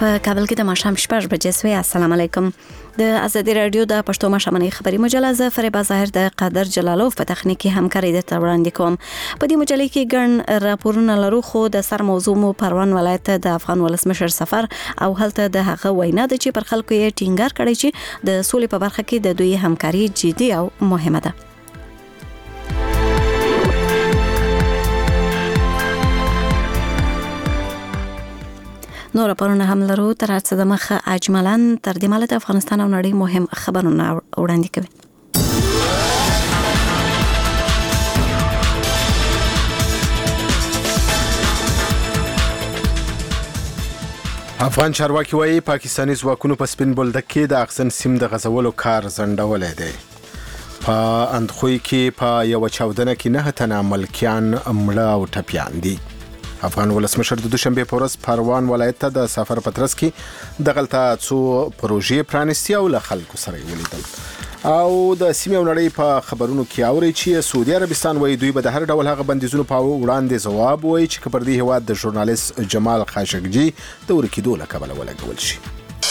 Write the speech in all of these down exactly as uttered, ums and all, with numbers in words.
په کابل کې د ماښام شپږ بجې سوی. السلام علیکم. د ازادي رادیو د پښتو ماښامنۍ خبري مجله ز فریبا ظاهر د قادر جلالوف په تخنیکی همکاري د وړاندې کوم. په دې مجله کې ګڼ راپورونه لرو، خو د سر موضوع مو پروان ولایت د افغان ولسمشر سفر او هلته د هغه وینا د چې پر خلکو یې ټینګار کړی چې د سولې په برخه کې د دوی همکاري جدي او مهمه ده. نور پرونه هم لرو، تر څه د مخه اجمالاً تر دې ماله د افغانستان او نړۍ مهم خبرونه وړاندې کوي. افغان چارواکي وايي پاکستاني ځواکونو په سپین بولدک کې د اغزن سیم د غزولو کار ځنډولی دی. په اندخوی کې په یو چاودنه کې نه تنه ملکیان مړه او ټپیان دي. افغان ولسمشر د دوشنبه په ورځ پروان ولایت ته د سفر پترس کې دغلته څو پروژې پرانیستي او له خلکو سره ولیدل. او د سیمې او نړۍ په خبرونو کې اوري چې سعودي عربستان وایي دوی به د هر ډول هغه بندیزونو په وړاندې ځواب وایي چې پر دې هیواد د ژورنالیست جمال خاشقجي د ورکیدو له کبله ولګول شي.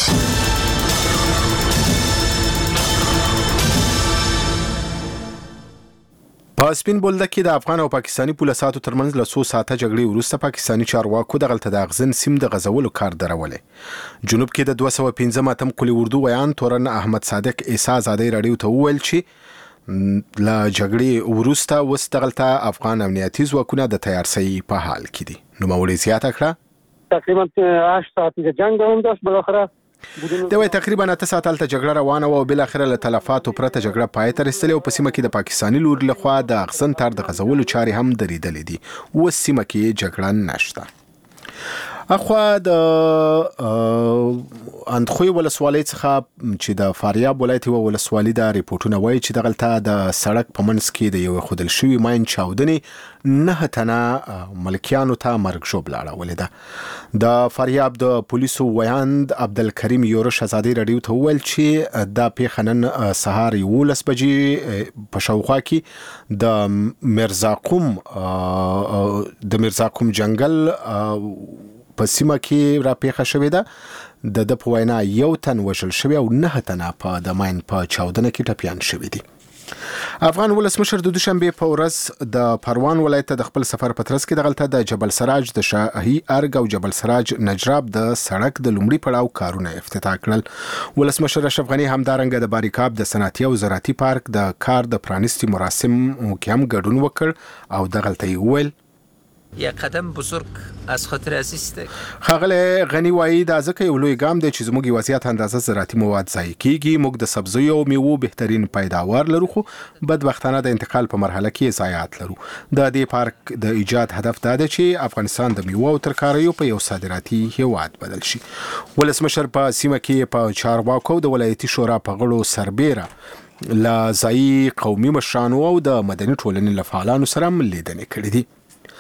په سپین بولدک کې د افغان او پاکستاني پولیساتو ترمنځ له څو ساعته جګړې وروسته پاکستاني چارواکو دغلته د اغزن سیم د غزولو کار درولې. جنوب کې د دوه سوه پنځه اتم کلي اردو ویان تورن احمد صادق عیسی ازادي رادیو ته وویل چې له جګړې وروسته اوس دغلته افغان امنیتي ځواکونه د تیارسۍ په حال کې دي. نوموړي زیاته کړه تقریبا هشت ساعت جنگ دوام داشت، بالاخره دوی تقریبا اته ساعت الته جګړه روانه و او بل اخر له تلفاتو پرته جګړه پای ته رسېدلې او په سیمه کې د پاکستاني لور لخوا د اغزن تار د غزولو چاري هم درېدلې دي. و سیمه کې جګړه نشته. اخوا د اندخوی ولسوالۍ څخه چې د فاریاب ولایت یوه ولسوالي د ریپورټونه وایي چې دغلته د سړک په منځ کې د یو خودل شوي ماین چاودنې نه تنه ملکیانو ته مرګ ژوبله اړولې ده. د فاریاب د پولیسو ویاند عبدالکریم یورش ازادي رادیو ته وویل چې دا پیښه نن سهار یولس بجې په شاوخوا کې د میرزاقوم د میرزاقوم جنگل په سیمه کې را پیښه شوې ده. د د په وینا یو تن وژل شوی او نه تنه په د ماین په چاودنه کې ټپیان شوي دي. افغان ولسمشر د دوشنبه په ورځ د پروان ولایت ته د خپل سفر پترس کې دغلته د جبل سراج د شاهي ارګ او جبل سراج نجراب د سړک د لومړي پړاو کارونه افتتاح کړل. ولسمشر اشرف غنی همدارنګه د باریکاب د صنعتي او زراعتي پارک د کار د پرانیستي مراسم کې هم ګډون وکړ او دغلته یې وویل یک قدم بزرگ از خاطر عزیز ده. خاغله غنی وایي دا ځکه یو لوی ګام دی چې زموږ وضعیت اندازه زراعتي مواد ضایع کیږي. موږ د سبزیو او میوو بهترین پیداوار لرو، خو بدبختانه د انتقال په مرحله کې ضایعات لرو. د دې پارک د ایجاد هدف دا دی چې افغانستان د میوو او ترکاریو په یو صادراتي هیواد بدل شي. ولسمشر په سیمه کې په چارواکو د ولایتي شورا په غړو سربېره له ځایي قومي مشرانو او د مدني ټولنې له فعالانو سره لیدنې کړې دي.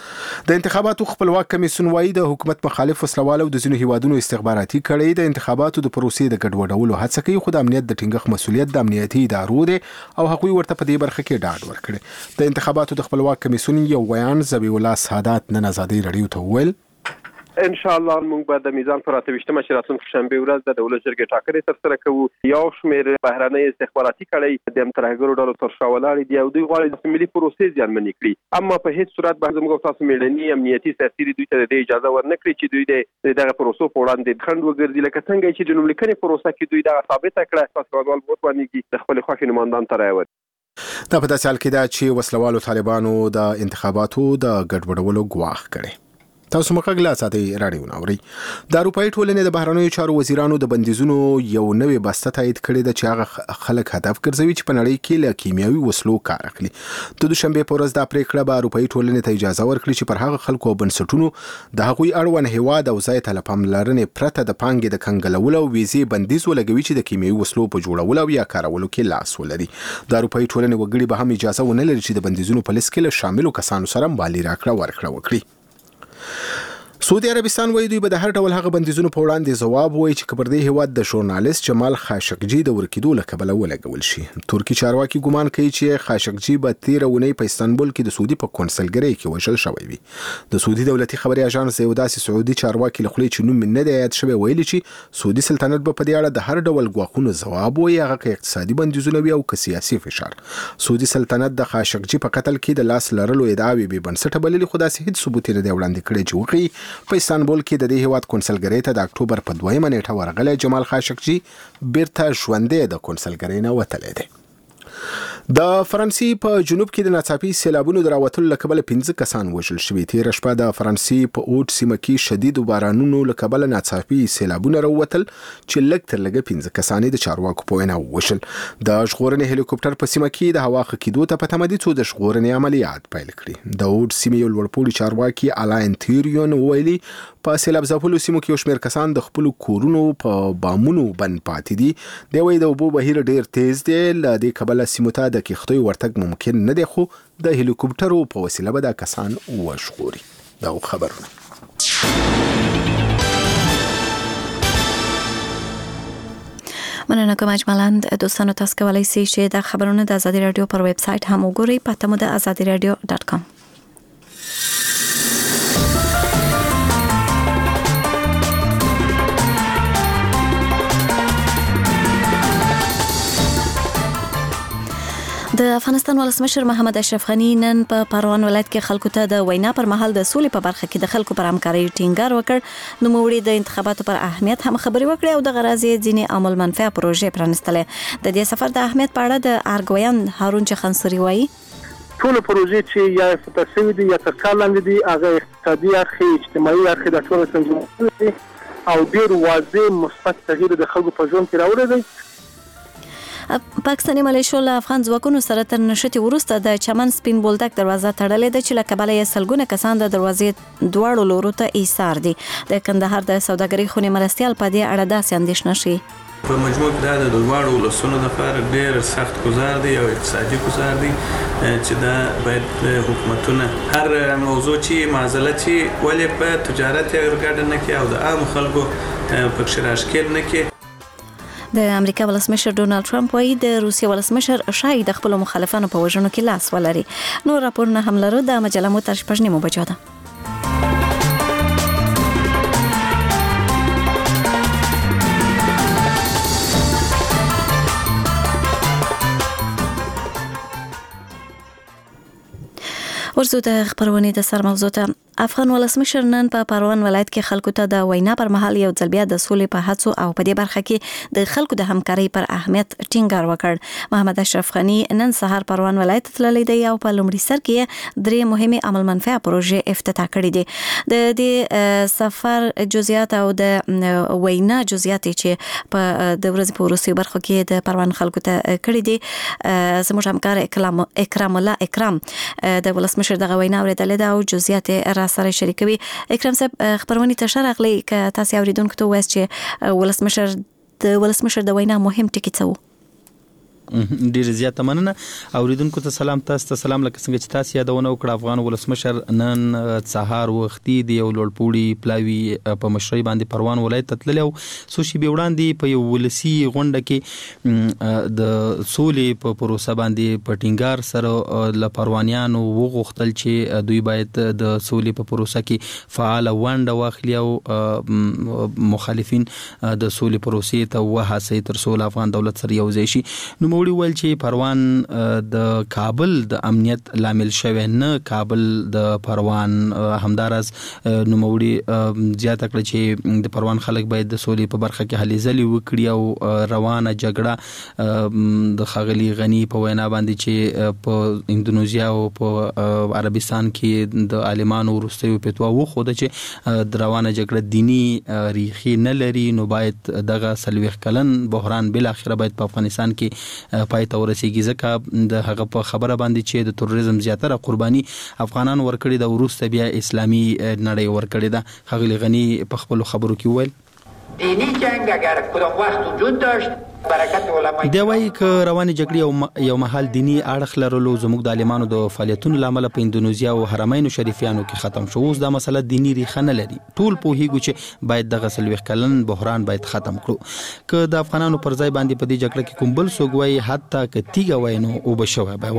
د انتخاباتو خپلواک کمیسیون وايي د حکومت مخالف وسلوال او د ځینو هیوادونو استخباراتي کړۍ د انتخاباتو د پروسې د ګډوډولو هڅه کوي، خو د امنیت د ټینګښت مسؤلیت د امنیتي ادارو دی او هغوی ورته په دې برخه کې ډاډ ورکړي. د انتخاباتو د خپلواک کمیسیون یو ویان ذبیح الله سادات نن ازادي رادیو ته وویل ان شاء الله موږ به د میزان پر اته ویشتمه چې راتلونکي شنبه ورځ د دولت جرګې ټاکنې ترسره کوو. یو شمېر بهرنۍ استخباراتي کړۍ د ترهګرو ډلو تر شا ولاړې دي او دوی غواړي د ملي پروسې زیانمنې کړي، اما په هیڅ صورت به زموږ تاسو میړني امنیتي سیاسي دوی ته د اجازه ورنکړي چې دوی د دغه پروسو په وړاندې خنډ وګرځي، لکه څنګه چې د نوملیکنې پروسه کې دوی دغه ثابته کړه پاسپورټوال ووټ باندې د خپل خوښې نمائندان ته راوړي. دا په داسې حال کې ده چې وسلوالو طالبانو د انتخاباتو د ګډوډولو ګواښ کړي. تاسو مخکله ساتي رادیو ناوري. د اروپאי ټولنې د بهرنیو چارو وزیرانو د بندیزونو یو نوې بسته تایید کړې ده چې هغه خلک هدف ګرځوي چې په نړۍ کې له کیمیاوي وسلو کار اخلي. د دوشنبه په ورځ دا پریکړه به اروپאי ټولنې ته اجازه ورکړي چې پر هغه خلکو او بنسټونو د هغوی اړوند هیواد او ځای ته له پاملرنې پرته د پانګې د کنګلولو او ویزې بندیز ولګوي چې د کیمیاوي وسلو په جوړولو او یا کارولو کې لاس ولري. د اروپאי ټولنې وګړي به هم اجازه ونه لري چې د بندیزونو په لیست کې له شاملو کسانو سره مالي راکړه ورکړه وکړي. سعودي عربستان وایي دوی به د هر ډول هغه بندیزونو په وړاندې ځواب وایي چې په دې هیواد د ژورنالیست جمال خاشقجي د ورکېدو له کبله ولګول شي. ترکي چارواکي ګمان کوي چې خاشقجي به تیره اونۍ په استانبول کې د سعودي په کونسلګرۍ کې وژل شوی وي. د سعودي دولتي خبري اژانس یو داسې سعودي چارواکي له خولې چې نوم نه دی یاد شوی ویلي چې سعودي سلطنت به په دې اړه د هر ډول ګواښونو ځواب وایي، هغه که اقتصادي بندیزونه وي او که سیاسي فشار. سعودي سلطنت د خاشقجي په قتل کې د لاس لرلو ادعاوې بې بنسټه بللې، خو داسې هیڅ ثبوت نه دی وړاندې کړی چې وښیي په استانبول کې د دې هیواد کونسلګرۍ ته د اکتوبر په دویمه نیټه ورغلی جمال خاشقجي بیرته ژوندی د کونسلګرۍ نه وتلی دی. د فرانسې په جنوب کې د ناڅاپي سیلابونو د راوتلو له کبله پنځه کسان وژل شوي. تېره شپه د فرانسې په اوټ سیمه کې شدیدو بارانونو له کبله ناڅاپي سیلابونه راووتل چې لږ تر لږه پنځه کسان د چارواکو په وینا ووژل. د ژغورنې هلیکوپټر په سیمه کې د هوا ښه کېدو ته په تمه دي څو د ژغورنې عملیات پیل کړي. د اوټ سیمې یو لوړپوړي چارواکي الاین تیریون ویلي په سیلاب ځپلو سیمو کې یو شمېر کسان د خپلو کورونو په بامونو بند پاتې دي. دی وایي د اوبو بهیر ډېر تیز دی، له دې کبله سیمو ته د کښتیو ورتګ ممکن نه دی، خو د هلیکوپټرو په وسیله به دا کسان وژغوري. دا خبرونه مننه کوم اجمالاً دوستانو، تاسو کولی شئ چې د خبرونو د آزادي رادیو پر ویب سایت هم وګورئ، پته مو د آزادي رادیو ډاټ کام. د افغانستان ولسمشر محمد اشرف غنی نن په پروان ولایت کې خلکو ته د وینا پر مهال د سولې په برخه کې د خلکو پر همکارۍ ټینګار وکړ. نوموړي د انتخاباتو پر اهمیت هم خبرې وکړې او د غرض ځینې عمل منفعه پروژې پرانستلې. د دې سفر د اهمیت په اړه د ارګویان هارون چخنصوري وایي ټول پروژې چې یا فتاسوي دي یا تر کار لاندې دي، هغه اقتصادي اړخ، اجتماعي اړخ د ټول څنګه او ډیر واضح مثبت تغییر د خلکو په ژوند کې راوړی دی. پاکستاني ملیشو له افغان ځواکونو سره تر نښتې وروسته د چمن سپین بولدک دروازه تړلې ده چې له کبله یې سلګونه کسان د دروازې دواړو لورو ته ایثار دي. د کندهار د سوداګرۍ خونې مرستیال په دې اړه داسې اندېښنه شي. په مجموع کې دا د دواړو ولسونو لپاره ډېر سخت ګزار دی او اقتصادي ګزار دی چې دا باید حکومتونه هر موضوع چې معضله چې ولې په تجارت یې ورګډه نه کړي او د عام خلکو پکې راښکېل نه کړي. د امریکا ولسمشر ډونالد ټرمپ وایي د روسیې ولسمشر شاید د خپل مخالفانو په وژنو کې لاس ولري. نور راپورونه هم لرو. د مجله مو تر شپږ نیمو بجو ده. ورسو د خبرونې د سر موضوع ته. افغان ولسمشر نن په پروان ولایت کې خلکو ته د وینا پر مهال یو ځل بیا د سولې په هڅو او په دې برخه کې د خلکو د همکارۍ پر اهمیت ټینګار وکړ. محمد اشرف غنی نن سهار پروان ولایت تللی دی او په لومړي سر کې درې مهمه عمل منفعه پروژې افتتاح کړې دي. د دې سفر جزئیات او د وینا جزئیات چې په د ورځې په وروستي برخو کې د پروان خلکو ته کړې دي، زموږ همکار اکرام اکرام الله اکرام د ولسمشر دغه وینا اورېدلې ده او جزئیات را سره شریکوي. اکرام صاحب، خبرونه ته شرغلي ک تاسو اوریدونکو ته وایي چې ولسمشر د ولسمشر د وینا مهم ټکی څه و؟ ډیر زیات مننه. اوریدونکو ته سلام. تاسو ته سلام. لکه څنګه چې تاسو یادونه وکړه، افغان ولسمشر نن سهار وختي د یو لوړپوړي پلاوي په مشرۍ باندې پروان ولایت ته تللی او څو شېبې وړاندې په یو ولسي غونډه کې د سولې په پروسه باندې په ټینګار سره له پروانیانو وغوښتل چې دوی باید د سولې په پروسه کې فعال ونډه واخلي او مخالفین د سولې پروسې ته وهڅوي تر څو افغان دولت سره یو ځای شي. نو وړي ول چې پروان د کابل د امنیت لامل شوی نه، کابل د پروان همدارس نوموړي زیاته کړ چې د پروان خلک باید د سولې په برخه کې هلې ځلې وکړي او روانه جګړه د ښاغلي غني په وینا باندې چې په اندونیزیا او په عربستان کې د عالمانو وروستیو فتوا وښوده چې د روانه جګړه دینی ریښې نه لري، نو باید دغه څلوېښت کلن بحران بالاخره باید په افغانستان کې پای ته ورسیږي، ځکه د هغه په خبره باندې چې د تروریزم زیاتره قرباني افغانان ورکړي د وروسته بیا اسلامي نړۍ ورکړي ده. ښاغلي غني په خپلو خبرو کې وویل دینی جنگ اگر کدام وقت وجود داشت دی وايي ک رواني جګړې یو محل دینی اړخ لرلو زموږ د عالمانو د فعالیتونو لامل په اندونیزیا او حرمین شریفیانو کې ختم شو. اوس دا مسله دینی ریښه نه لري. ټول په هیګو چې باید دغه سلويخ کلن بحران باید ختم کړو. ک د افغانانو پر ځای باندې په دې جګړه کې کوم بل څوک وایي حتی ک تیګه وینو او بشوي به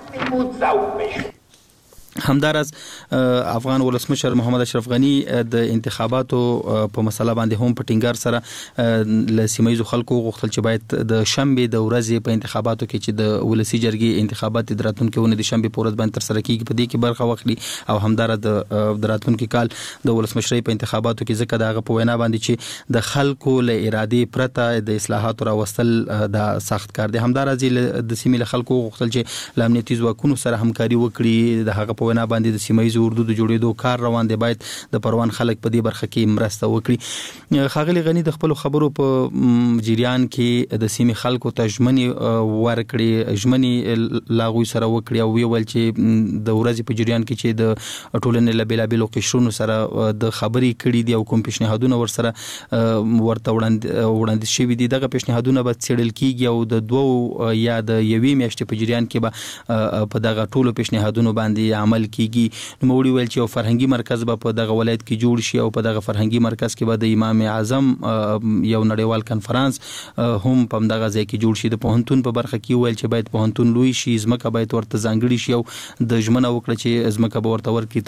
وا همدارس افغان ولسمشر محمد اشرف غنی د انتخاباتو په مسله باندې هم په ټینګار سره ل سیمایي خلکو غوښتل چې باید د شنبه د ورځې په انتخاباتو کې چې د ولسی جرګې انتخابات د راتلونکي ونه د شنبه په ورځ باندې تر سره کیږي په دې کې برخه واخلي او همدار د راتلونکي کال د ولسمشرۍ په انتخاباتو کې ځکه دغه په وینا باندې چې د خلکو له ارادې پرته د اصلاحاتو راوستل د سخت کار دی. همدار د سیمې خلکو غوښتل چې د امنیتي ځواکونو سره همکاري وکړي. د هغه په وینا باندې د سیمایي اردو د جوړېدو کار روان دی. باید د پروان خلک په دې برخه کې مرسته وکړي. خاغلی غنی د خپل خبرو په جریان کې د سیمې خلکو ته ژمنې ورکړي ژمنې لاغوي سره وکړي او ویل چې د ورځې په جریان کې چې د ټولنې له بیلابېلو قشرونو سره د خبرې کړي دي او کوم پیشنهادونه ورسره ورته وړاندې شوي دي. دغه پیشنهادونه به څېړل کیږي او د دوو یا د یوې میاشتې په جریان کې به په دغه ټولو پیشنهادونو باندې عمل کیږي. نو موږ ویل چې یو فرهنګي مرکز به په دغه ولایت کې جوړ شي او په دغه فرهنګي مرکز کې به د امام اعظم یو نړیوال کنفرانس هم په دغه ځای کې جوړ شي. د پوهنتون په برخه کې ویل چې باید پوهنتون لوی شي، ځمکه باید ورته ځانګړي شي او د ژمنه وکړه چې ځمکه به ورته ورکړي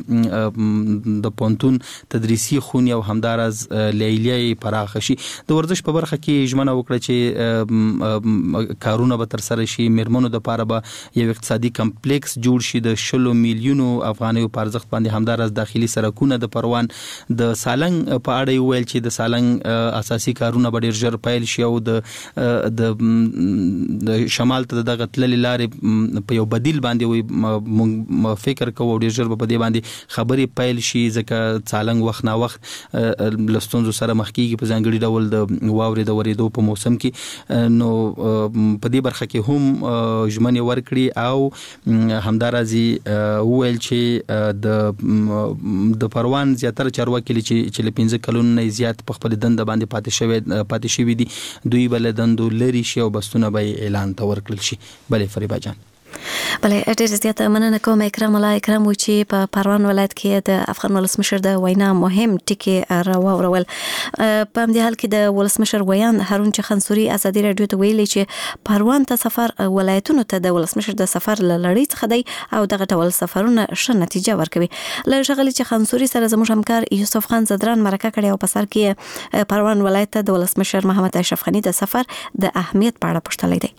ترڅو د پوهنتون تدریسي خونې او همدارز لیلیې پراخه شي. د ورزش په برخه کې ژمنه وکړه چې کارونه به تر سره شي. میرمنو د لپاره به یو اقتصادي کمپلیکس جوړ شي د شلو میلیونو افغانیو په ارزښت باندې. همدارس داخلي سرکونه د پروان د سالنګ په اړه ویل چې د سالنګ اساسي کارونه به ډیر ژر پیل شي او د د شمال ته دغه تللې لارې په یو بدیل باندې وي فکر کوو ډیر ژر په دې باندې خبرې پیل شي ځکه سالنګ وخت نه وخت لستونزو سره مخ کیږي په ځانګړي ډول د واورې د ورېدو په موسم کې. نو په دې برخه کې هم ژمنې ورکړي او همدارازي وویل چې د د پروان زیاتره چارواکي چې له پنځه کلونو نه زیات په خپل دند باندې پاتې شوی پاتې شوی دي دوی بل دندو لري شي او بسونه به اعلان ته ورکړل شي. بلې فریبا جان بله ډېر زیاته مننه کوم اکرام الله اکرام و چې په پروان ولایت کې د افغان ولسمشر د وینا مهم ټکي راوړل. په همدې حال کې د ولسمشر ویان هارون چخنسوري ازادي رادیو ته ویلي چې پروان ته سفر ولایتونو ته د ولسمشر د سفر لړۍ څخه دی او دغه ډول سفرونه ښه نتیجه ورکوي. له ښاغلي چخنسوري سره زموږ همکار یوسف خان زدران مرکه کړې او په سر کې پروان ولایت ته د ولسمشر محمد اشرف غنی د سفر د اهمیت په اړه پوښتلی دی.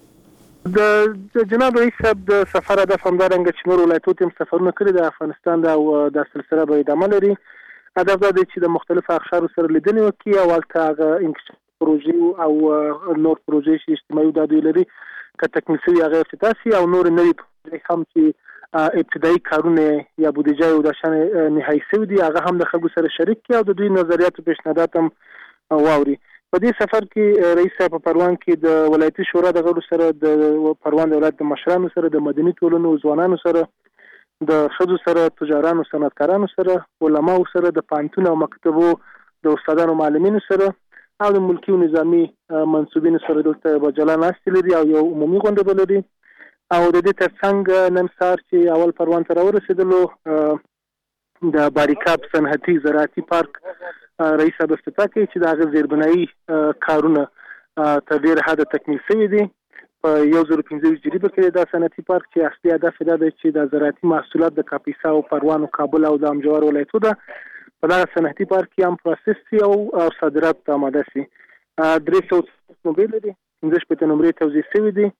د جناب رئیس صاحب د سفر هدف همدارنګه چې نور ولایتونو ته سفرونه کړي د افغانستان او د سلسله به ادامه لري. هدف دا دی چې د مختلفو اقشارو سره لیدنې وکړي او هلته هغه انکشاف پروژې او نور پروژې چې اجتماعي دادوی لري که تکمیل شوي هغه افتتاح شي او نور نوي پروژې هم چې ابتدایي کارونه یا بودیجه او د شان نهایي شوي دي هغه هم د خلکو سره شریک کړي او د دوی نظریات او پیشنهادات هم واوري. په دې سفر کې رئیس صاحب په پروان کې د ولایتي شورا د غړو سره د پروان د ولایت د مشرانو سره د مدني ټولنو ځوانانو سره د ښځو سره تجارانو صنعتکارانو سره علماو سره د پوهنتون او مکتبو د استادانو معلمینو سره او د ملکي او نظامي منصوبینو سره دلته به جلا ناستې لري او یو عمومي غونډه به لري. او د دې ترڅنګ نن سهار چې اول پروان ته راورسېدلو د باریکاب صنعتي زراعتي پارک رئیس صاحب افتتاح کوي چې د هغه زیربنایي کارونه تر ډېره حده تکمیل شوي دي. په یو زر پنځه ویشت جریبه کې دا صنعتي پارک چې اصلي هدف یې دا دی چې د زراعتي محصولات د کاپیسا او پروان او کابل او د امجوار ولایتو ده په دغه صنعتي پارک کې هم پروسس شي او صادرات ته آماده شي. درې سوه موبایل دي، پنځه شپېته نمرې توزیع شوي دي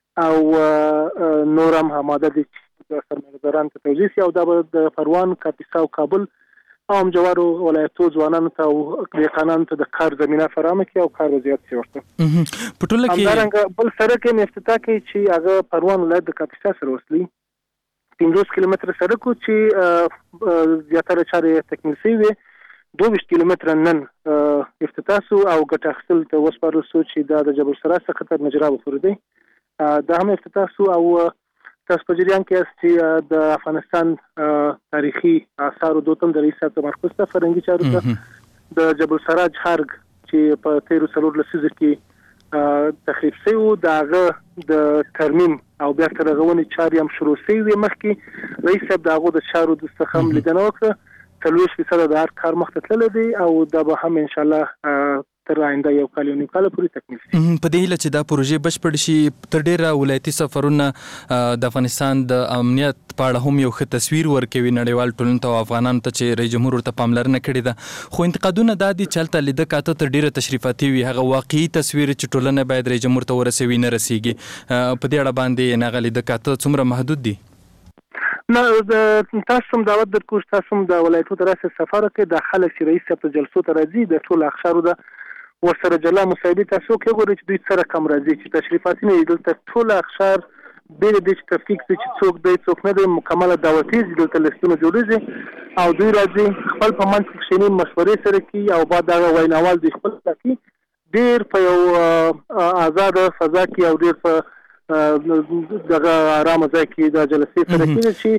او نور هم آماده دي چې سرمایه‌دارانو ته توزیع شي او دا به د پروان، کاپیسا او کابل او امجوارو ولایتو ځوانانو ته او دهقانانو ته د کار زمینه فراهمه کړي او کار زیات شي ورته. په ټوله کې همدارنګه بل سړک یې افتتاح کوي چې هغه پروان ولایت د کاپیسا سره وصلي پنځوس کیلومتره سړک و چې زیاتره چارې تکمیل شوي وي. دوه ویشت کیلومتره نن افتتاح شو او ګټه اخیستل ته وسپارل شو چې دا د جبل سراج څخه تر نجراب پورې دی. دا هم افتتاح شو او تاسو په جریان کې چې د افغانستان تاریخي آثار او دوتم د رئیس صاحب تمرکز ته فرهنګي چارو ته د جبل سراج هرګ چې په تیرو څلور لسیزو کې تخریب شوی دغه د ترمیم او بیا تر رغونې چارې هم شروع شوې مخکې رئیس صاحب دغه د چارو د څخه هم لیدنه وکړه څلوېښت فیصده د هر کار مخته تللی دی او دا به هم انشاءالله تر آینده یو کال یو نیم کال پورې تکمیل شي. په دې هیله چې دا پروژې بشپړ شي تر ډیره ولایتي سفرونه د افغانستان د امنیت په اړه هم یو ښه تصویر ورکوي نړیوال ټولنې ته او افغانانو ته چې رئیس جمهور ورته پاملرنه کړې ده. خو انتقادونه دا دي چې هلته لیده کاته تر ډیره تشریفاتي وي هغه واقعي تصویر چې ټولنه باید رئیس جمهور ته ورسوي نه رسیږي. په دې اړه باندې هغه لیده کاته څومره محدود دي؟ نه تاسو هم دعوت درکوم تاسو هم د ولایتو ته راسئ سفر وکړئ د خلک چې رئیس صاحب ته جلسو ته راځي د ټولو اقشارو د ورسره جلا مصاحبې تاسو وګورئ چې دوی سره کم راځي چې تشریفاتي نه دلته ټول اقشار بیر د تفکیک چې څوک دی څوک نه دی مکمله دعوتي دلته لستونه جوړیږي او دوی راځي خپل په منځ کې کښېني مشورې سره کوي او بعد دغه ویناوال دوی خپل کوي ډېر په یو آزاده فضا کې او ډېر په دغه آرامه ځای کې د جلسې سره کېږي چې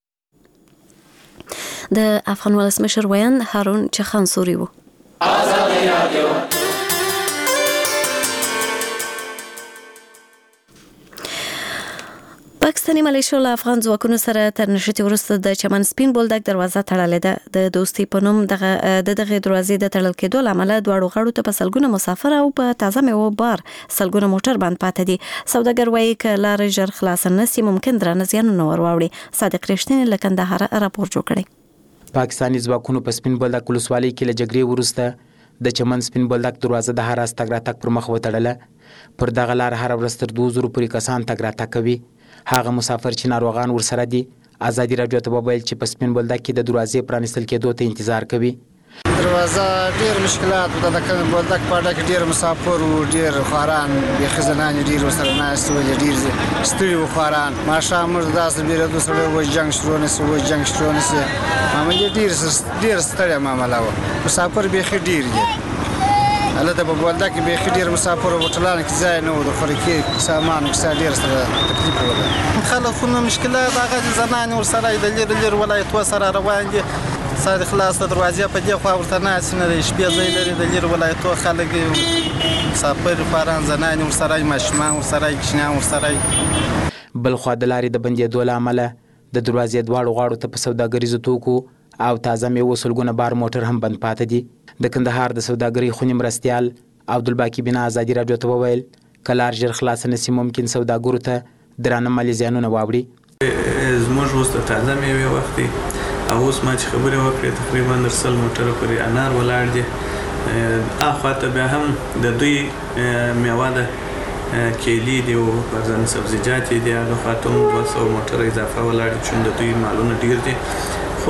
د افغان ولسمشر ویاند هارون چخانسوري و. آزادي رادیو پاکستاني ملیشو له افغان ځواکونو سره تر نښتې وروسته د چمن سپین بولدک دروازه تړلې ده. د دوستي په نوم دغه د دغه دروازې د تړل کېدو له امله دواړو غاړو ته په سلګونه مسافر او په تازه میوه بار سلګونه موټر باندې پاتې دي. سوداګر وایي که لارې ژر خلاصه نه سي ممکن درانه زیانونه ور واوړي. صادق رښتینی له کندهار راپور جوړ کړی. پاکستاني ځواکونو په سپین بولدک ولسوالۍ کې له جګړې وروسته د چمن سپین بولدک دروازه د هر راز تګ راتګ پر مخ وتړله. پر دغه لار هر ورځ تر دوه زرو پورې کسان تګ راتګ کوي. هغه مسافر چې ناروغان ورسره دي ازادي راډیو ته وویل چې په سپین بولدک کې د دروازې پرانیستل کېدو ته انتظار کوي. دروازه ډېر مشکلات د سپین بولدک په اړه کې ډېر مسافر او ډېر خواران بیخي زنانې ډېر ورسره ناست وو ډېر ستړي وو خواران ماښام موږ داسې بیرېدو سړی وایي جنګ شروع نه سي وایي جنګ شروع نه سي معاملې ډېر ډېر ستړې معامله وه مسافر بیخي ډېر دي هلته په بولدک کې بیخي ډېر مسافر او هوټلانو کې ځای نه و د خوراکي سامانو کې ډېر سره تکلیف وکړ. خلکو مشکلات هغه د زنانې ورسره د لرې لرې ولایتو سره روان دي ساري خلاص د دروازې په دې خوا ورته ناست نه دی شپې ځای لري د لرې ولایتو خلک مسافر خواران زنانې ورسره ماشومان ورسره کوچنیان ورسره. بل خوا د لارې د بندېدو له امله د دروازې دواړو غاړو ته په سوداګریزو توکو او تازه میوو سلګونه بار موټر هم بند پاتې دي. د کندهار د سوداګرۍ خونې مرستیال عبدالباقي بنا ازادي راډیو ته وویل که لار ژر خلاصه نه سي ممکن سوداګرو ته درانه مالي زیانونه واوړي. زموږ اوس د تازه میوې وخت دی او اوس ما چې خبرې وکړې تقریبا در سل موټره پورې انار ولاړ دي. اخوا ته بیا هم د دوی میوه ده کیلي دي او فرزانه سبزیجات دي هغه خوا ته هم دوه سوه موټره اضافه ولاړ دي چون د دوی مالونه ډېر دي. خو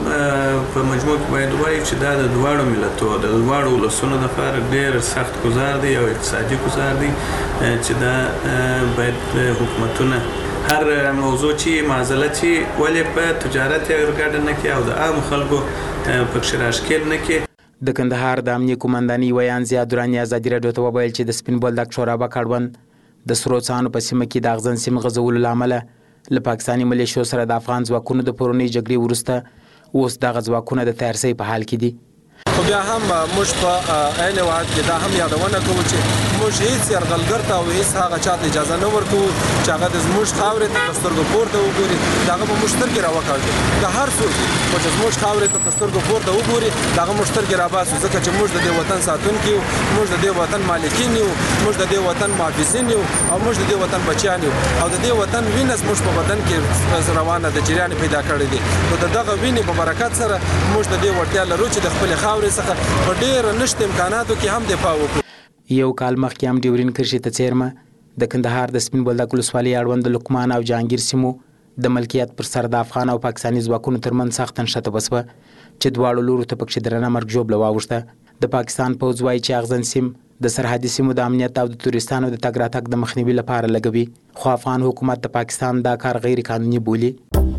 په مجموع کې باید ووایو چې دا د دواړو ملتو د دواړو ولسونو لپاره ډېر سخت ګزار دی او اقتصادي ګزار دی چې دا باید حکومتونه هر موضوع چې معضله چې ولې په تجارت یې ورګډه نه کړي او د عامو خلکو پکښې راښکېل نه کړي. د کندهار د امنیې قومندانۍ ویان زیاد دراني ازادي راډیو ته وویل چې د سپین بولدک شورابک اړوند د سرو څانو په سیمه کې د اغزن سیمې غځولو له امله له پاکستاني ملیشو سره د افغان ځواکونو د پرونۍ جګړې وروسته اوس دغه ځواکونه د تیارسۍ په حال کې دي. خو بیا هم موږ په عین وخت کې دا هم یادونه کوو چې موږ هیڅ یرغلګر ته او هیڅ هغه چا ته اجازه نه ورکوو چې هغه د زموږ خاورې ته د سترګو پورته وګوري د هغه به موږ سترګې راوکاږو که هر څوک خو چې زموږ خاورې ته د سترګو پورته وګوري د هغه موږ سترګې راباسو ځکه چې موږ د دې وطن ساتونکي یو موږ د دې وطن مالکین یو موږ د دې وطن محافظین یو او موږ د دې وطن بچیان یو او د دې وطن وینه زموږ په بدن کې روانه د جریان پیدا کړی دی نو د دغه وینې په برکت سره موږ د دې وړتیا لرو چې د خپلې خاورې څخه په ډېر نشته امکاناتو کې هم دفاع وکړو. یو کال مخکې هم ډیورین کرښې ته څیرمه د کندهار د سپین بولدک ولسوالۍ اړوند د لقمان او جهانګیر سیمو د ملکیت پر سر د افغان او پاکستاني ځواکونو ترمنځ سخته نښته وسوه چې دواړو لورو ته پکښې درنه مرګ ژوبله واوښته. د پاکستان پوځ وایي چې اغزن سیم د سرحدي سیمو د امنیت او د تورستانو د تګ راتګ د مخنیوي لپاره لګوي خو افغان حکومت د پاکستان دا کار غیر قانوني بولي.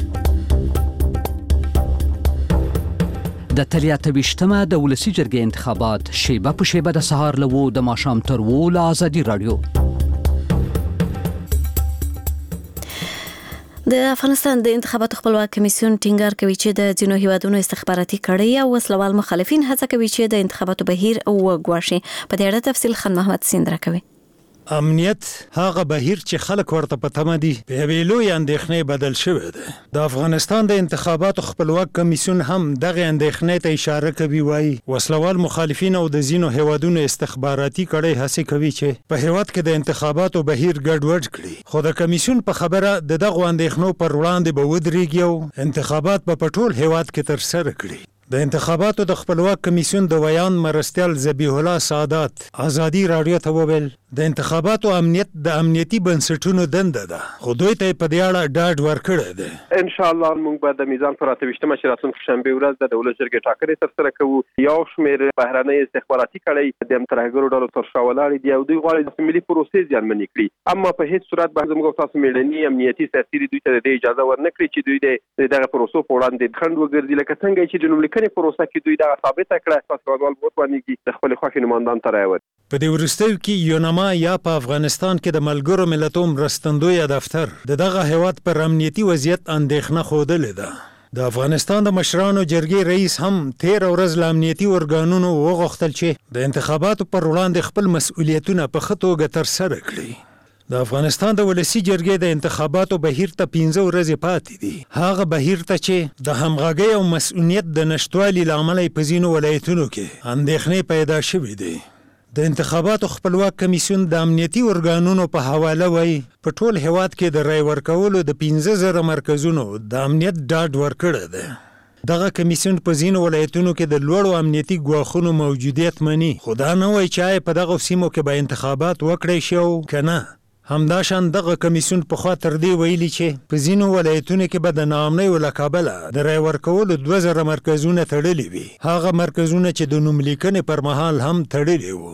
د اتلس ویشتمه د ولسي جرګې انتخابات شیبه په شیبه د سهار له اووه د ماښام تر اووه له ازادي راډیو. د افغانستان د انتخاباتو خپلواک کمیسیون ټینګار کوي چې د ځینو هیوادونو استخباراتي کړۍ او وسلوال مخالفین هڅه کوي چې د انتخاباتو بهیر وګواښي. په دې اړه تفصیل خان محمد سیند راکوي. امنیت هغه بهیر چې خلک ورته په تمه دي په یوې لویې اندېښنې بدل شوی دی. د افغانستان د انتخاباتو خپلواک کمیسیون هم دغه اندېښنې ته اشاره کوي، وایي وسلوال مخالفین او د ځینو هیوادونو استخباراتي کړۍ هڅې کوي چې په هیواد کې د انتخاباتو بهیر ګډوډ کړي، خو د کمیسیون په خبره د دغو اندېښنو پر وړاندې به ودرېږي او انتخابات به په ټول هیواد کې ترسره کړي. د انتخاباتو د خپلواک کمیسیون د ویان مرستیال ذبیح الله سعادت ازادي راډیو ته وویل د انتخاباتو امنیت د امنیتي بنسټونو دنده ده، خو دوی ته په دې اړه ډاډ ورکړی دی. ان شاء الله موږ به د میزان پر اته ویشتمه چې راتلونکې شنبه ورځ د دولت جرګې ټاکنې ترسره کوو. یو شمېر بهرنۍ استخباراتي کړۍ د ترهګرو ډلو تر شا ولاړې دي او دوی غواړي د ملي پروسې زیانمنې کړي، اما په هیڅ صورت به زموږ تاسو میړني امنیتي سیاسي دوی ته د اجازه ورنکړي چې دوی د دغه پروسو په وړاندې خنډ وګرځي، لکه څنګه چې د نوملیکنې پروسه کې دوی دا ثابته کړه پاسپورټوال ووټ باندې د خپل خوښې نمائندان ته راوړي. په دې وروستیو کې یونما یا په افغانستان کې د ملګرو ملتونو مرستندوی دفتر د دغه هیواد پر امنیتي وضعیت اندېښنه ښودلې ده. د افغانستان د مشرانو جرګې رئیس هم تیر ورځ له امنیتي ارګانونو وغوښتل چې د انتخاباتو پر وړاندې خپل مسؤلیتونه په ښه توګه ترسره کړي. د افغانستان د ولسی جرګې د انتخاباتو بهیر ته پنځه ورځې پاتې دي، هغه بهیر ته چې د همغږۍ او مسؤلیت د نشټوالي له امله په ځینو ولایتونو کې اندېښنې پیدا شوې دي. د انتخاباتو خپلواک کمیسیون د امنیتي ارګانونو په حواله وایي په ټول هیواد کې د رای ورکولو د پنځه زره مرکزونو د امنیت ډاډ ورکړی دی. دغه کمیسیون په ځینو ولایتونو کې د لوړو امنیتي ګواښونو موجودیت مني، خو دا نه وایي چې آیا په دغو سیمو کې به انتخابات وکړی شي او که نه. همداشان دغه کمیسیون په خوا تر دې ویلي چې په ځینو ولایتونو کې به د ناامنیو له کبله د رای ورکولو دوه زره مرکزونه تړلي وي، هغه مرکزونه چې د نوملیکنې پر مهال هم تړلي وو.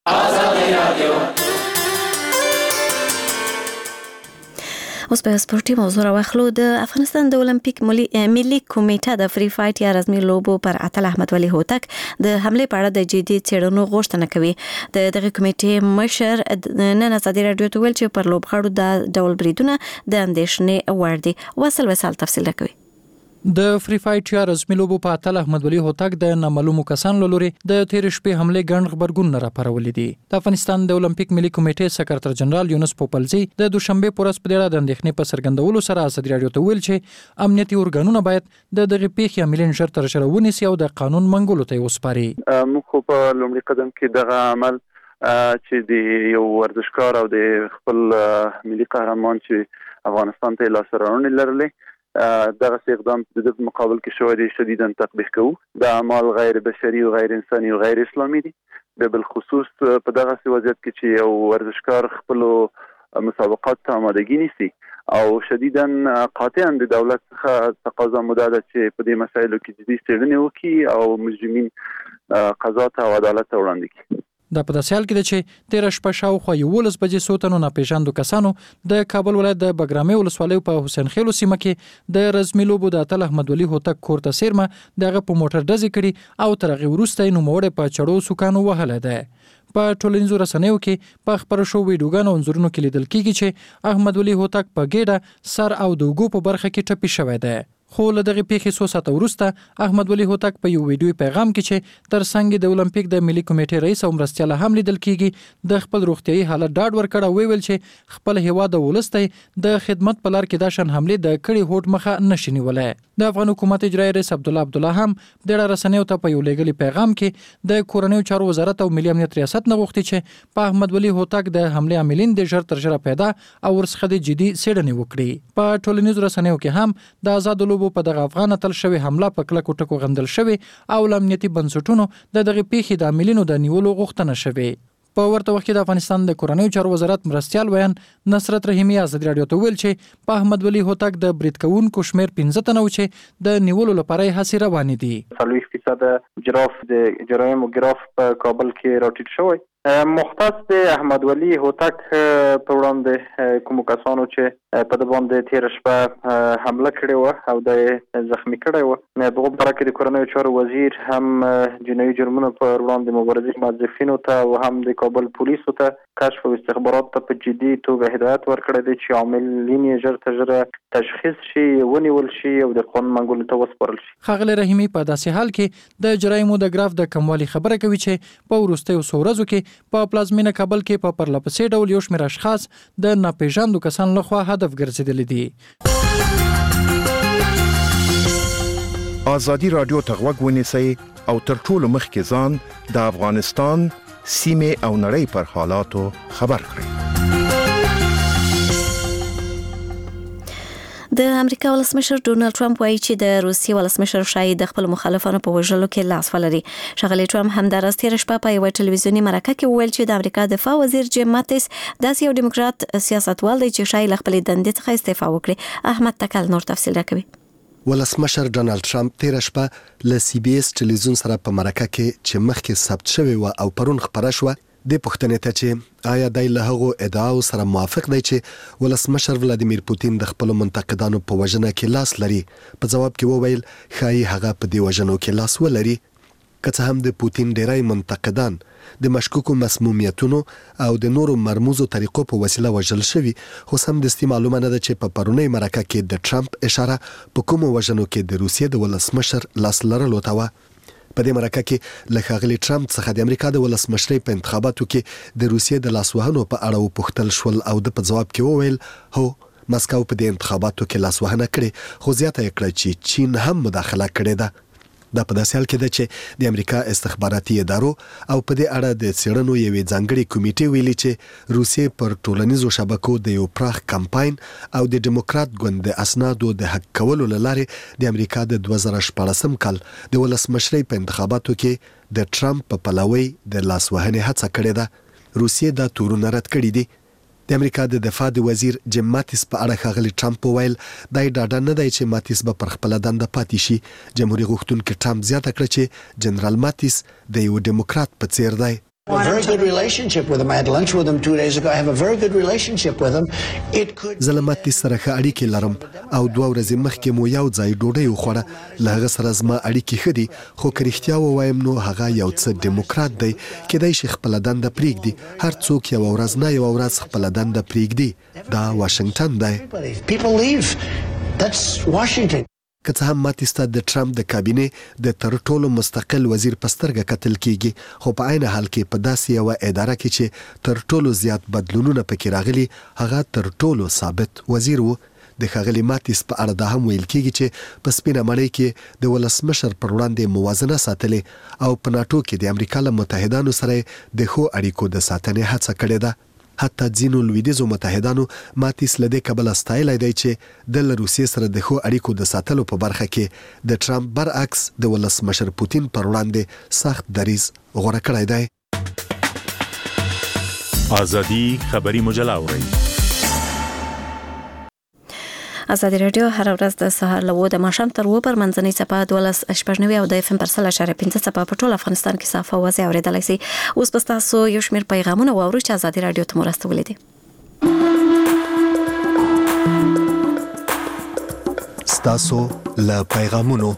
اوس په سپورتي موضوع راوخلو. د افغانستان د اولمپیک ملي کمیټه د فری فایټ یا رزمي لوبو پر اتل احمد ولي هوتک د حمله په اړه د جدي څېړنو غوښتنه کوي. د دغه کمیټې مشر نن ازادي راډیو ته ویل چې پر لوبغاړو د ډول بریدونه د اندېښنې وړ دي. وصل وسال تفصیل کوي. د فری فایټ یا رزمي لوبو په اتل احمد ولي هوتک د نامعلومو کسانو له لوري د تېرې شپې حملې ګڼ غبرګون راپارولې دي. د افغانستان د اولمپیک ملي کمیټې سکرټر جنرال یونس پوپلزي د دوشنبه په ورځ په اړه د اندېښنې په څرګندولو سره ازادي راډیو ته ویل چې امنیتي ارګانونه باید د دغه پیښې عاملین ژر تر ژره ونیسي او د قانون منګولو ته وسپاري. موږ په لومړي قدم کې دغه عمل چې د یو ورزشکار او د خپل ملي قهرمان چې افغانستان ته لاسته راوړنې لرلې دغه اقدام د دې مقابل کې شوی دی شدیداً تطبیق کوو. د اعمال غیر بشري او غیر انساني او غیر اسلامي دي. د بالخصوص په دغه وضعیت کې چې یو ورزشکار خپل مسابقات ته آمادګي نیسي او شدیداً قاطعاً د دولت څخه تقاضا موده ده چې په دې مسایلو کې جدي څېړنې وکړي او مجرمین قضا ته او عدالت ته وړاندې کړي. دا په داسې حال کې ده چې تېره شپه شاوخوا یولس بجې څو تنو ناپېژاندو کسانو د کابل ولایت د بګرامي ولسوالۍ په حسین خیلو سیمه کې د رزمي لوبو د اتل احمد ولي هوتک کور ته څیرمه د هغه په موټر ډزې کړي او تر هغې وروسته یې نوموړی په چړو سوکانو وهلی دی. په ټولنیزو رسنیو کې په خپرو شوو ویډیوګانو او انځورونو کې لیدل کېږي چې احمد ولي هوتک په ګېډه سر او د اوږو په برخه کې ټپي شوی دی. خو له دغه پیښې څو ساعته وروسته احمد ولي هوتک په یو ویډیو پیغام کې چې تر څنګ د اولمپیک د ملي کمیټې رئیس او مرستیال هم لیدل کېږي د خپل روغتیايي حالت ډاډ ورکړ او ویل چې خپل هیواد ولسته د خدمت په لار کې دا شان حمله د کړي هوټ مخه نشي نیولای. د افغان حکومت اجرایي رئیس عبد الله عبد الله هم د رسنیو ته په یو لګلي پیغام کې د کورنیو چارو وزارت او ملي امنیت ریاست نه غوښتي چې په احمد ولي هوتک د حمله عاملین د ژر تر ژره پیدا او ورڅخه د جدي څېړنې وکړي. په ټولنیزو رسنیو کې هم د آزاد لوبو په دغه افغان تل شوی حمله په کلکو ټکو غندل شوی او امنیتي بنسټونو د دغه پیښې د عاملینو د نیولو غوښتنه شوی. په ورته وخت کې د افغانستان د کورنیو چارو وزارت مرستیال ویان نصرت رحیمی ازادي راډیو ته ویل چې په احمد ولي هوتک د برید کوونکو شمیر پنځه تنه و چې د نیولو لپاره یې هڅې روانې دي. څلوېښت فیصده جراف د جرایم او ګراف په کابل کې راټیټ شوی. مختص د احمد ولي هوتک په وړاندې کومو کسانو چې په د باندې تېره شپه حمله کړې وه او د زخمي کړی وه په دغه باره کې د کورنیو چارو وزیر هم جنایي جرمونو پر وړاندې مبارزې موظفینو ته او هم د کابل پولیسو ته کشف او استخبارات ته په جدي توګه هدایت ورکړی دی چې عاملین یې ژر تر ژره تشخیص شي ونیول شي او د قانون منګولو ته وسپارل شي. ښاغلی رحیمي په داسې حال کې د جرایمو د ګراف د کموالي خبره کوي چې په وروستیو څو ورځو کې په پلازمینه کابل کې په پرله پسې ډول یو شمېر اشخاص د ناپېژاندو کسانو لخوا هدف ګرځېدلي دي. ازادي رادیو ته غوږ ونیسئ او تر ټولو مخکې ځان د افغانستان سیمې او نړۍ پر حالاتو خبر کړئ. د امریکا ولسمشر ډونالد ټرمپ وایي چې د روسیې ولسمشر شاید د خپل مخالفانو په وژلو کې لاس ولري. ښاغلی ټرمپ همداراز تېره شپه په یوه ټلویزیوني مرکه کې وویل چې د امریکا دفاع وزیر جیم ماتیس داسې یو ډیموکرات سیاستوال دی چې شاید له خپلې دندې څخه استعفا وکړي. احمد تکل نور تفصیل راکوي. ولسمشر ډونالد ټرمپ تېره شپه له سی بي اس ټلویزیون سره په مرکه کې چې مخکې ثبت شوې وه او پرون خپره شوه د پوښتنې ته چې آیا دی له هغو ادعاو سره موافق دی چې ولسمشر ولادیمیر پوتین د خپلو منتقدانو په وژنه کې لاس لري، په ځواب کې وویل ښایي هغه په دې وژنو کې لاس ولري. که څه هم د پوتین ډیری منتقدان د مشکوکو مسمومیتونو او د نورو مرموزو طریقو په وسیله وژل شوي، خو سمدستي معلومه نه ده چې په پرونۍ مرکه کې د ټرمپ اشاره په کومو وژنو کې د روسیې د ولسمشر لاس لرلو ته وه. په دې مرکه کې له ښاغلي ټرمپ څخه د امریکا د ولسمشرۍ په انتخاباتو کې د روسیې د لاسوهنو په اړه وپوښتل شول او د په ځواب کې وویل هو مسکو په دې انتخاباتو کې لاسوهنه کړې، خو زیاته یې کړه چې چین هم مداخله کړې ده. دا په داسې حال کې ده چې د امریکا استخباراتي ادارو او په دې اړه د څېړنو یوې ځانګړې کمیټې ویلي چې روسیې پر ټولنیزو شبکو د یو پراخ کمپاین او د ډیموکرات ګوند د اسنادو د حق کولو له لارې د امریکا د دوه زره شپاړسم کال د ولسمشرۍ په انتخاباتو کې د ټرمپ په پلوۍ د لاسوهنې هڅه کړې ده. روسیې دا تورونه رد کړي دي. د امریکا د دفاع د وزیر جیم ماتیس په اړه ښاغلي ټرمپ وویل دا یې ډاډه نه دی چې ماتیس به پر خپله دنده پاتې شي. جمهوري غوښتونکي ټرمپ زیاته کړه چې جنرال ماتیس د یو ډیموکرات په څیر دی. I have a very good relationship with him. I had lunch with him two days ago. I have a very good relationship with him. It could زه له ماتیس سره ښه اړیکې لرم او دوه ورځې مخکې مو یو ځای ډوډۍ وخوړه. له هغه سره زما اړیکې ښه دي، خو که رښتیا ووایم نو هغه یو څه ډیموکرات دی. کیدای شي خپله دنده پرېږدي. هر څوک یوه ورځ نه یوه ورځ خپله دنده پرېږدي. دا واشنګټن دی. people leave. That's Washington. که څه هم ماتیس ته د ټرمپ د کابینې د تر ټولو مستقل وزیر په سترګه کتل کیږي، خو په عین حال کې په داسې یوه اداره کې چې تر ټولو زیات بدلونونه پکې راغلي هغه تر ټولو ثابت وزیر و. د ښاغلي ماتیس په اړه دا هم ویل کیږي چې په سپینه مړۍ کې د ولسمشر پر وړاندې موازنه ساتلې او په ناټو کې د امریکا له متحدانو سره د ښو اړیکو د ساتنې هڅه کړې ده. حتی ځینو لویدیځو متحدانو ماتیس له دې کبله ستایلی دی چې د له روسیې سره د ښو اړیکو د ساتلو په برخه کې د ټرمپ برعکس د ولسمشر پوتین پر وړاندې سخت دریځ غوره کړی دی. ازادي خبري مجله اورئ. ازادي رادیو هر ورځ د سهار له د ماښام تر اوه پر منځنۍ څپه دولس شپږ نوي او د اف ام پر سل اشاریه پنځه څپه په ټول افغانستان کې صافه اوازې اورېدلی سئ. اوس به ستاسو یو شمېر پیغامونه واورو چې ازادي رادیو ته مو راستولي دي. ستاسو له پیغامونو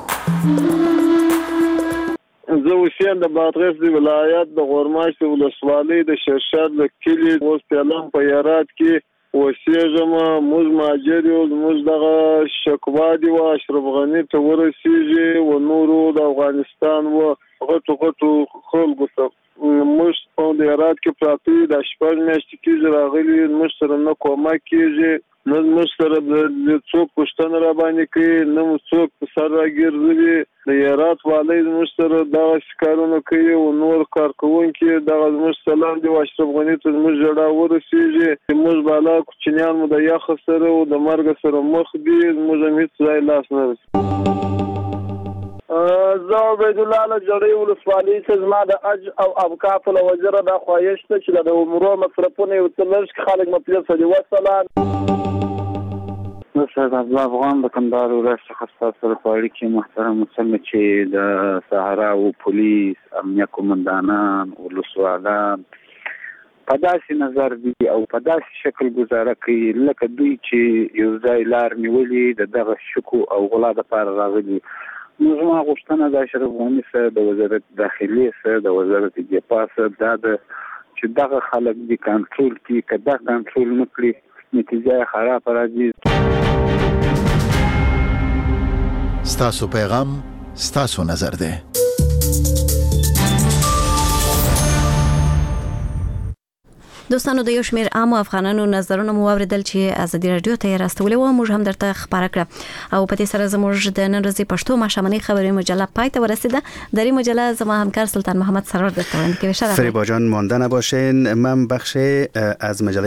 زه اوسېږم د بادغیس د ولایت د غورماشت ولسوالۍ د شرشر د کلي اوس پیلم په یارات کې اوسېږم. موږ مهاجر یو، زموږ دغه شکوا دي وه اشرف غني ته ورسېږي و نورو د افغانستان و غټو غټو خلکو ته. موږ په یارات کې پراته د شپږ میاشتې کېږي راغلي، موږ سره نه کومک کېږي، نه موږ سره څوک پوښتنه را باندې کوي، نه مو څوک په سر راګرځوي. د یارات والی زموږ سره دغسې کارونه کوي او نور کارکوونکي دغه زموږ سلام دی و اشرف غني ته زموږ ژړا ورسېږي. موږ بالا کوچنیان مو د یخه سره او د مرګ سره مخ دي، زموږ هم هېڅ ځای لاس نه رسي. زه عبیدالله له جړۍ ولسوالۍ څخه زما د اج او اوقافو له وزیره دا خواهش ده چې د عمرو مصرفونه یو څه لږ کړي، خلک مو پرې صلي وسلام. زه سید عبدالله افغان د کندهار ولایت څخه ستاسو سره په اړیکه کې محترم څنګه چې د صحراو پولیس، امنیه قومندانان، ولسوالان په داسې نظر دي او په داسې شکل ګزاره کوي لکه دوی چې یو ځای لار نیولي د دغه شکو او غلا دپاره راغلي. نو زما غوښتنه د اشرف غني صاحب، د وزارت داخلي صاحب، د وزارت دفاع صاحب دا ده چې دغه خلک دې کنټرول کړي. که دا کنټرول نه کړي نتیجه یې خراب راځي. ستاسو پیغام ستاسو نظر ده. دوستانو د یو شمیر عام افغانانو نظرونه مو اوریدل چې ازادي رادیو ته راستولې و، موږ هم درته خبره کړه او په دې سره زموږ د نن ورځې پښتو ماښامنۍ خبري مجله پای ته ورسیده. در این مجله زما همکار سلطان محمد سرور درته وړاندې کوي. فریبا جان مانده نباشین. من بخش از مجله